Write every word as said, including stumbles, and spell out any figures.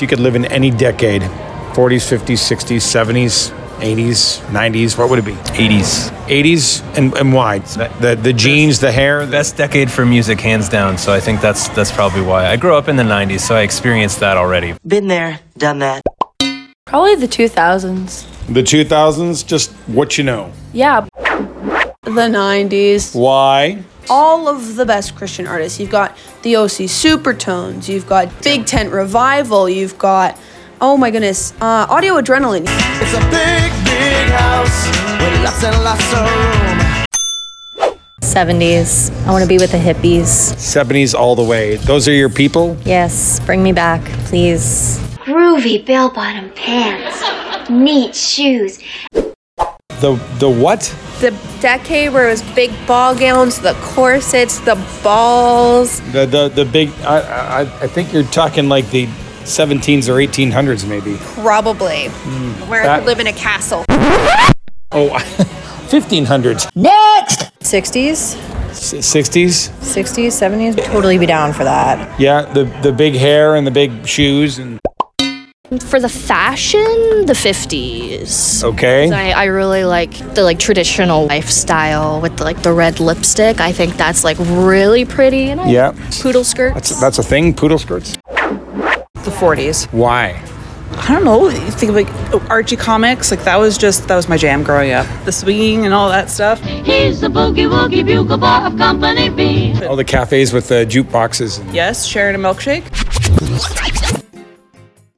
you could live in any decade, forties, fifties, sixties, seventies, eighties, nineties, what would it be? eighties. eighties, and, and why? The the jeans, the hair? Best decade for music, hands down. So I think that's that's probably why. I grew up in the nineties, so I experienced that already. Been there, done that. Probably the two thousands. The two thousands, just what you know. Yeah. The nineties. Why? All of the best Christian artists. You've got the O C Supertones. You've got Big Tent Revival. You've got, oh my goodness, uh, Audio Adrenaline. It's a big, big house with lots and lots of room. seventies. I want to be with the hippies. seventies all the way. Those are your people? Yes, bring me back, please. Groovy bell-bottom pants. Neat shoes. The the what? The decade where it was big ball gowns, the corsets, the balls. The the the big. I I, I think you're talking like the seventeens or eighteen hundreds, maybe. Probably. Where that- I could live in a castle. Oh, fifteen hundreds. Next! sixties? sixties. sixties, seventies? Totally be down for that. Yeah, the the big hair and the big shoes and. For the fashion, the fifties. Okay. I, I really like the like traditional lifestyle with like the red lipstick. I think that's like really pretty. And I Yeah. poodle skirts. That's that's a thing. Poodle skirts. The forties. Why? I don't know. You think of like Archie comics, like that was just that was my jam growing up. The swinging and all that stuff. He's the boogie woogie bugle boy of Company B. All the cafes with the jukeboxes. And Yes, sharing a milkshake.